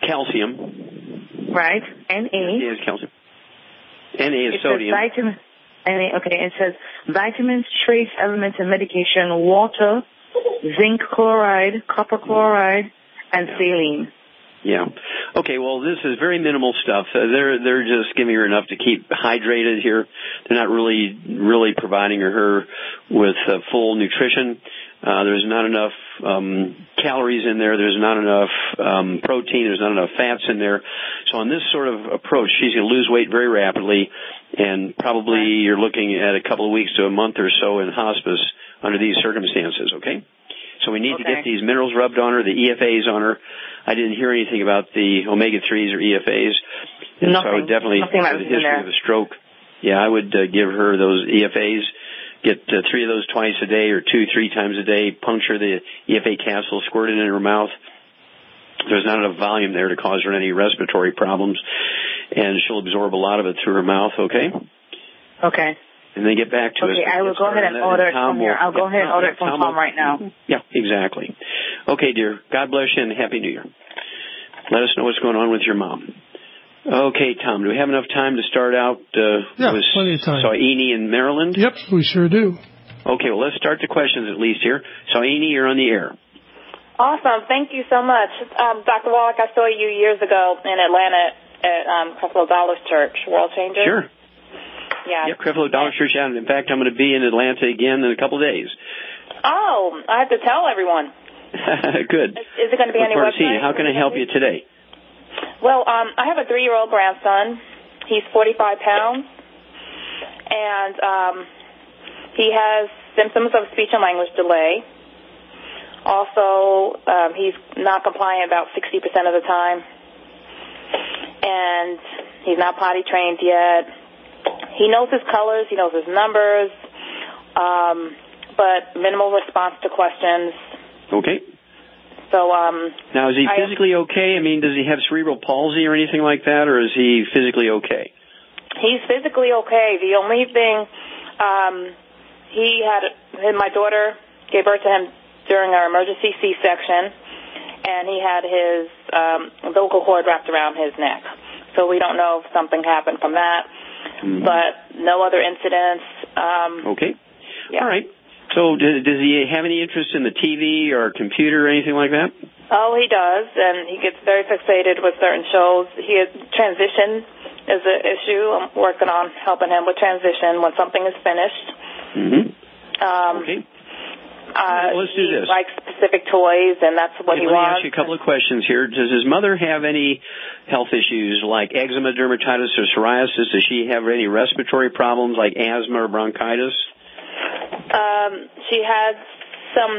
calcium. Right. N A. N A is calcium. N A is It sodium. says vitamin. N A, okay, it says vitamins, trace elements, and medication, water, zinc chloride, copper chloride, and saline. Yeah. Okay, well, this is very minimal stuff. Uh, they're they're just giving her enough to keep hydrated here. They're not really really providing her with uh, full nutrition. Uh, there's not enough um, calories in there. There's not enough um, protein. There's not enough fats in there. So on this sort of approach, she's going to lose weight very rapidly, and probably you're looking at a couple of weeks to a month or so in hospice under these circumstances, okay? So we need okay. to get these minerals rubbed on her, the E F As on her. I didn't hear anything about the omega threes or E F As. And Nothing. So I would definitely, Nothing with a history of a stroke, yeah, I would uh, give her those E F As. Get uh, three of those twice a day or two, three times a day. Puncture the E F A capsule, squirt it in her mouth. There's not enough volume there to cause her any respiratory problems, and she'll absorb a lot of it through her mouth, okay? Okay. And then get back to okay, us. Okay, I will go ahead and order it from here. I'll go ahead and order it from Tom right now. Yeah, exactly. Okay, dear. God bless you and Happy New Year. Let us know what's going on with your mom. Okay, Tom, do we have enough time to start out uh, yeah, with plenty of time. Saini in Maryland? Yep, we sure do. Okay, well, let's start the questions at least here. Saini, you're on the air. Awesome. Thank you so much. Um, Doctor Wallach, I saw you years ago in Atlanta at um, Creflo Dollar's church, World Changer. Sure. Yeah. Yeah, Creflo Dollar Church. Yeah. In fact, I'm going to be in Atlanta again in a couple of days. Oh, I have to tell everyone. Good. Is, is it going to be Look any forward to seeing website? you. How can I help you today? Well, um, I have a three-year-old grandson. He's forty-five pounds, and um, he has symptoms of speech and language delay. Also, um, he's not compliant about sixty percent of the time, and he's not potty trained yet. He knows his colors, he knows his numbers, um, but minimal response to questions. Okay. So, um... Now, is he I, physically okay? I mean, does he have cerebral palsy or anything like that, or is he physically okay? He's physically okay. The only thing, um, he had, my daughter gave birth to him during our emergency C-section, and he had his um, umbilical cord wrapped around his neck. So we don't know if something happened from that, mm-hmm. but no other incidents. Um, okay. Yeah. All right. So does, does he have any interest in the T V or computer or anything like that? Oh, he does, and he gets very fixated with certain shows. He has transition is an issue. I'm working on helping him with transition when something is finished. Mm-hmm. Um, okay. Uh, well, let's do he this. likes specific toys, and that's what okay, he let wants. Let me ask you a couple of questions here. Does his mother have any health issues like eczema, dermatitis, or psoriasis? Does she have any respiratory problems like asthma or bronchitis? Um, she had some,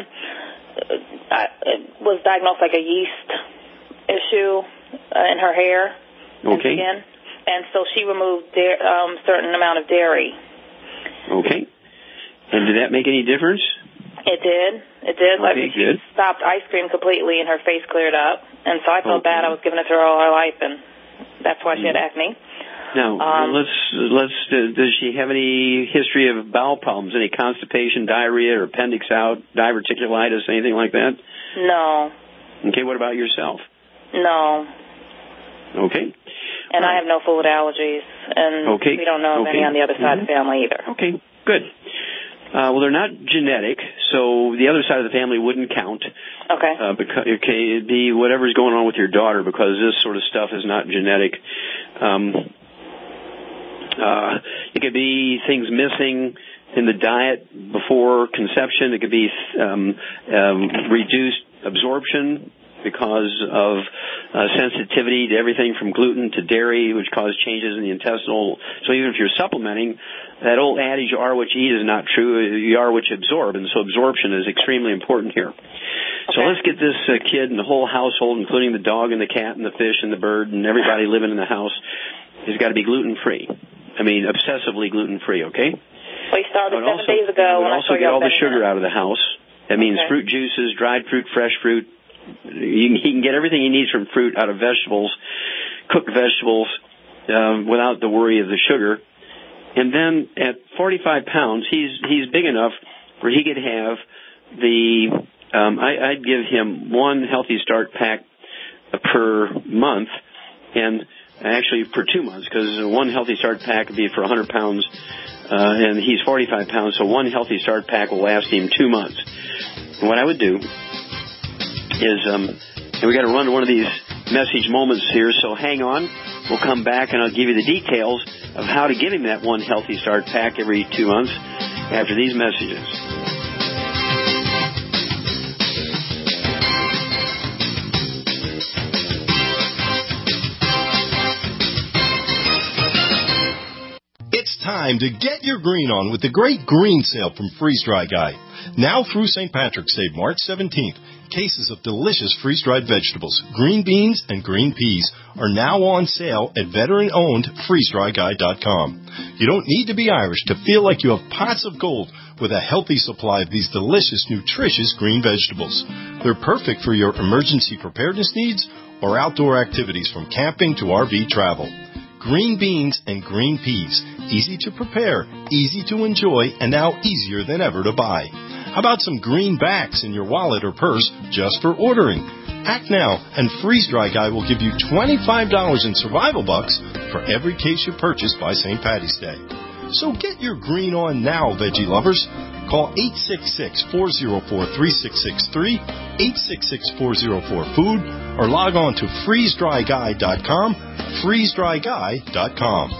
uh, was diagnosed like a yeast issue uh, in her hair and okay. skin, and so she removed da- um, certain amount of dairy. Okay. And did that make any difference? It did. It did. Okay, like she good. stopped ice cream completely, and her face cleared up, and so I felt okay. bad. I was giving it to her all her life, and that's why she had acne. Now, um, let's, let's, uh, does she have any history of bowel problems, any constipation, diarrhea, or appendix out, diverticulitis, anything like that? No. Okay, what about yourself? No. Okay. And right. I have no food allergies, and okay. we don't know of okay. any on the other side mm-hmm. of the family either. Okay, good. Uh, well, they're not genetic, so the other side of the family wouldn't count. Okay. Uh, because, okay, it'd be whatever's going on with your daughter, because this sort of stuff is not genetic. Um, uh, it could be things missing in the diet before conception. It could be um, um, reduced absorption because of uh, sensitivity to everything from gluten to dairy, which cause changes in the intestinal. So even if you're supplementing, that old adage, you are what you eat, is not true. You are what you absorb, and so absorption is extremely important here. Okay. So let's get this uh, kid and the whole household, including the dog and the cat and the fish and the bird and everybody living in the house, has got to be gluten-free. I mean, obsessively gluten-free, okay? We started seven also, days ago. But also get all the sugar out of the house. That means okay. fruit juices, dried fruit, fresh fruit. You can, he can get everything he needs from fruit out of vegetables, cooked vegetables, um, without the worry of the sugar. And then at forty-five pounds, he's he's big enough where he could have the, um, I, I'd give him one Healthy Start pack per month, and actually per two months, because one Healthy Start pack would be for one hundred pounds, uh, and he's forty-five pounds, so one Healthy Start pack will last him two months. And what I would do is um, And we got to run to one of these message moments here, so hang on. We'll come back and I'll give you the details of how to get him that one Healthy Start pack every two months after these messages. It's time to get your green on with the great green sale from Freeze Dry Guy. Now through Saint Patrick's Day, March seventeenth, cases of delicious freeze-dried vegetables, green beans, and green peas are now on sale at veteran-owned freeze dry guy dot com. You don't need to be Irish to feel like you have pots of gold with a healthy supply of these delicious, nutritious green vegetables. They're perfect for your emergency preparedness needs or outdoor activities from camping to R V travel. Green beans and green peas, easy to prepare, easy to enjoy, and now easier than ever to buy. How about some greenbacks in your wallet or purse just for ordering? Act now, and Freeze Dry Guy will give you twenty-five dollars in survival bucks for every case you purchase by Saint Patty's Day. So get your green on now, veggie lovers. Call eight six six, four zero four, three six six three, eight six six, four zero four, food, or log on to freeze dry guy dot com, freeze dry guy dot com.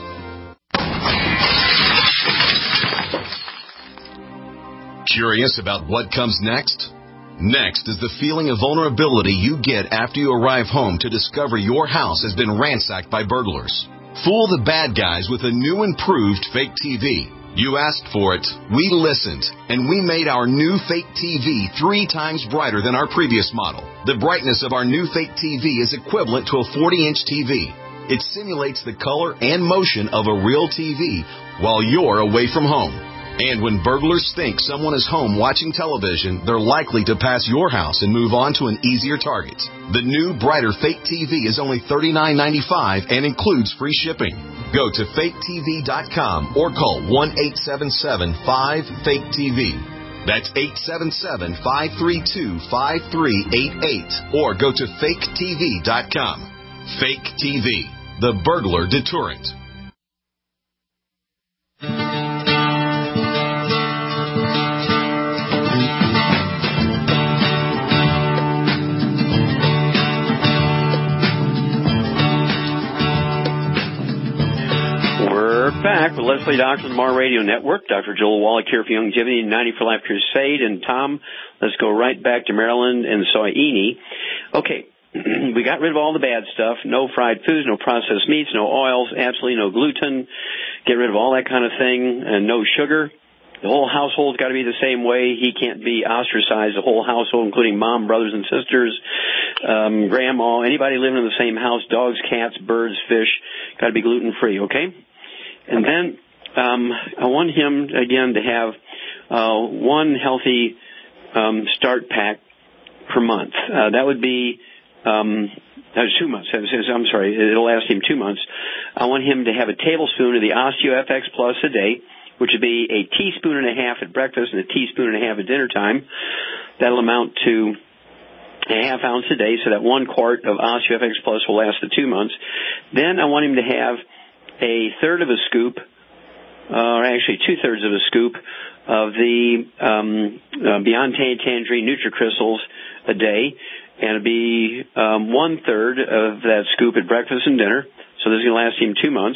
Curious about what comes next? Next is the feeling of vulnerability you get after you arrive home to discover your house has been ransacked by burglars. Fool the bad guys with a new improved fake T V. You asked for it, we listened, and we made our new fake T V three times brighter than our previous model. The brightness of our new fake T V is equivalent to a forty-inch T V. It simulates the color and motion of a real T V while you're away from home. And when burglars think someone is home watching television, they're likely to pass your house and move on to an easier target. The new, brighter fake T V is only thirty-nine ninety-five and includes free shipping. Go to fake T V dot com or call one eight seven seven, five, fake T V. That's eight seven seven, five three two, five three eight eight. Or go to fake T V dot com. Fake T V, the burglar deterrent. Back with Leslie Doctor, the Mar Radio Network. Doctor Joel Wallach here for Youngevity, ninety for Life Crusade. And Tom, let's go right back to Maryland and Soini. Okay, we got rid of all the bad stuff. No fried foods, no processed meats, no oils, absolutely no gluten. Get rid of all that kind of thing, and no sugar. The whole household's got to be the same way. He can't be ostracized. The whole household, including mom, brothers, and sisters, um, grandma, anybody living in the same house, dogs, cats, birds, fish, got to be gluten-free, okay? And then um, I want him, again, to have uh, one healthy um, start pack per month. Uh, that would be um, that was two months. I'm sorry, it'll last him two months. I want him to have a tablespoon of the OsteoFX Plus a day, which would be a teaspoon and a half at breakfast and a teaspoon and a half at dinner time. That'll amount to a half ounce a day, so that one quart of OsteoFX Plus will last for two months. Then I want him to have a third of a scoop, uh, or actually two-thirds of a scoop, of the um, uh, Beyond Tangerine NutriCrystals a day, and it'll be um, one-third of that scoop at breakfast and dinner, so this is going to last him two months.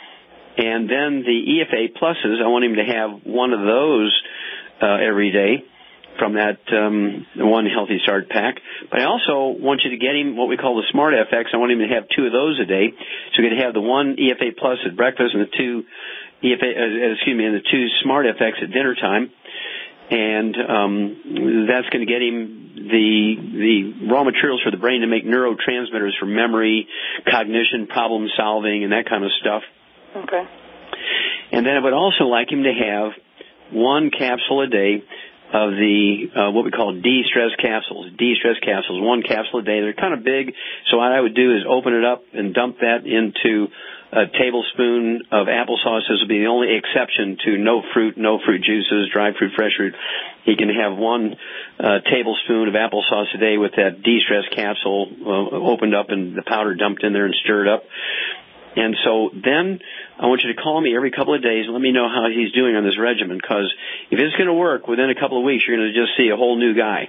And then the E F A Pluses, I want him to have one of those uh, every day from that um, one Healthy Start pack. But I also want you to get him what we call the Smart F X. I want him to have two of those a day. So you're going to have the one E F A Plus at breakfast and the two E F A, uh, excuse me, and the two Smart F X at dinner time. And um, that's going to get him the the raw materials for the brain to make neurotransmitters for memory, cognition, problem solving, and that kind of stuff. Okay. And then I would also like him to have one capsule a day of the, uh, what we call de-stress capsules, de-stress capsules, one capsule a day. They're kind of big, so what I would do is open it up and dump that into a tablespoon of applesauce. This will be the only exception to no fruit, no fruit juices, dried fruit, fresh fruit. He can have one uh, tablespoon of applesauce a day with that de-stress capsule uh, opened up and the powder dumped in there and stirred up. And so then I want you to call me every couple of days and let me know how he's doing on this regimen, because if it's going to work, within a couple of weeks, you're going to just see a whole new guy.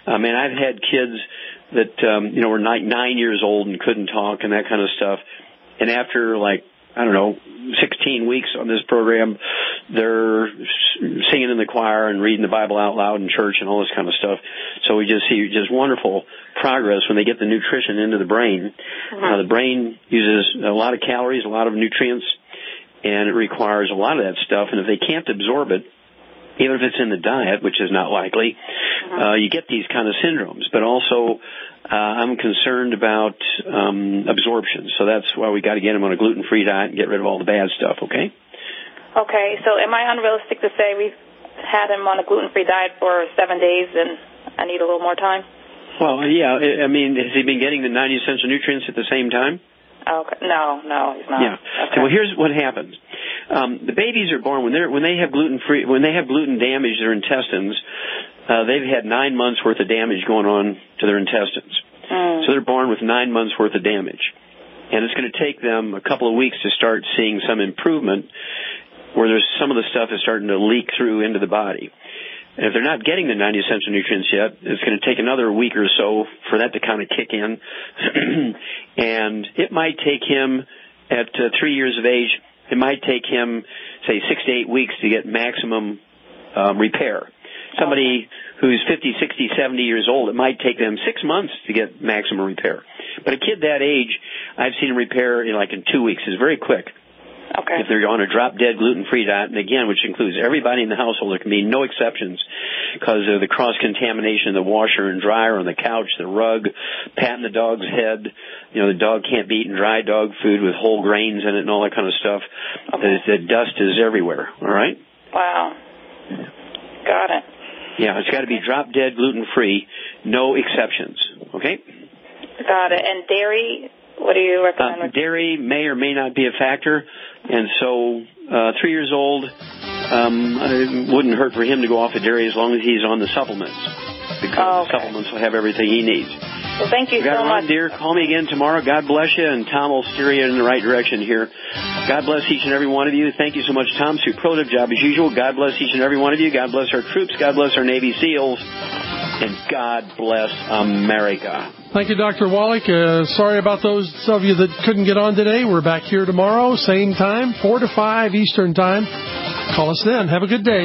I mean, I've had kids that, um, you know, were nine, nine years old and couldn't talk and that kind of stuff. And after, like, I don't know, sixteen weeks on this program, they're singing in the choir and reading the Bible out loud in church and all this kind of stuff. So we just see just wonderful progress when they get the nutrition into the brain. Mm-hmm. Uh, the brain uses a lot of calories, a lot of nutrients, and it requires a lot of that stuff. And if they can't absorb it, even if it's in the diet, which is not likely, mm-hmm. uh, you get these kind of syndromes. But also, uh, I'm concerned about um, absorption. So that's why we got to get them on a gluten-free diet and get rid of all the bad stuff, okay? Okay, so am I unrealistic to say we've had him on a gluten-free diet for seven days and I need a little more time? Well, yeah, I mean, has he been getting the ninety essential nutrients at the same time? Okay. No, no, he's not. Yeah. Okay. So, well, here's what happens. Um, the babies are born when they're when they have gluten free when they have gluten damage to their intestines. Uh, they've had nine months worth of damage going on to their intestines. Mm. So they're born with nine months worth of damage, and it's going to take them a couple of weeks to start seeing some improvement, where there's some of the stuff is starting to leak through into the body. And if they're not getting the ninety essential nutrients yet, it's going to take another week or so for that to kind of kick in. And it might take him, at uh, three years of age, it might take him, say, six to eight weeks to get maximum um, repair. Somebody who's fifty, sixty, seventy years old, it might take them six months to get maximum repair. But a kid that age, I've seen him repair in like in two weeks. It's very quick. Okay. If they're on a drop-dead gluten-free diet, and again, which includes everybody in the household, there can be no exceptions because of the cross-contamination of the washer and dryer on the couch, the rug, patting the dog's head. You know, the dog can't be eating dry dog food with whole grains in it and all that kind of stuff. Okay. The, the dust is everywhere, all right? Wow. Got it. Yeah, it's got to be drop-dead gluten-free, no exceptions, okay? Got it. And dairy, what do you recommend? Uh, dairy may or may not be a factor. And so, uh, three years old, um, it wouldn't hurt for him to go off of dairy as long as he's on the supplements, because oh, okay. the supplements will have everything he needs. Well, thank you we got so to run, much. Dear. Call me again tomorrow. God bless you, and Tom will steer you in the right direction here. God bless each and every one of you. Thank you so much, Tom. Superlative job as usual. God bless each and every one of you. God bless our troops. God bless our Navy SEALs. And God bless America. Thank you, Doctor Wallach. Uh, sorry about those of you that couldn't get on today. We're back here tomorrow, same time, four to five Eastern Time. Call us then. Have a good day.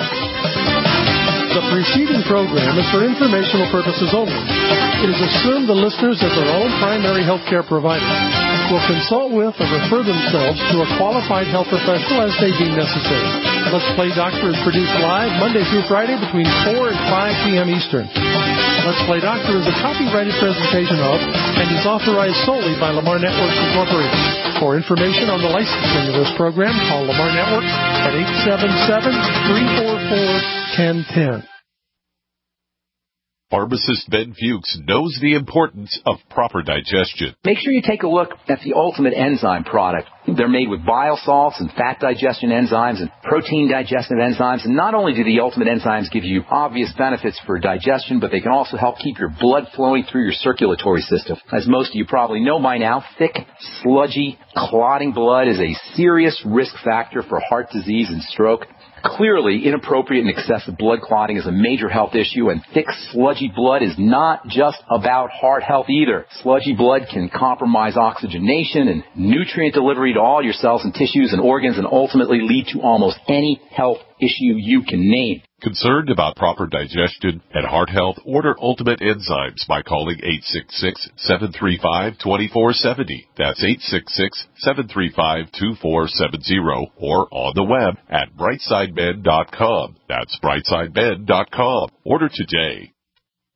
The preceding program is for informational purposes only. It is assumed the listeners, as their own primary health care provider, will consult with or refer themselves to a qualified health professional as they deem necessary. Let's Play Doctor is produced live Monday through Friday between four and five p.m. Eastern. Let's Play Doctor is a copyrighted presentation of and is authorized solely by Lamar Networks Incorporated. For information on the licensing of this program, call Lamar Network at eight seven seven, three four four, one zero one zero. Pharmacist Ben Fuchs knows the importance of proper digestion. Make sure you take a look at the Ultimate Enzyme product. They're made with bile salts and fat digestion enzymes and protein digestive enzymes. And not only do the Ultimate Enzymes give you obvious benefits for digestion, but they can also help keep your blood flowing through your circulatory system. As most of you probably know by now, thick, sludgy, clotting blood is a serious risk factor for heart disease and stroke. Clearly, inappropriate and excessive blood clotting is a major health issue, and thick, sludgy blood is not just about heart health either. Sludgy blood can compromise oxygenation and nutrient delivery to all your cells and tissues and organs and ultimately lead to almost any health issue you can name. Concerned about proper digestion and heart health? Order Ultimate Enzymes by calling eight six six, seven three five, two four seven zero. That's eight six six, seven three five, two four seven zero or on the web at brightside med dot com. That's brightside med dot com. Order today.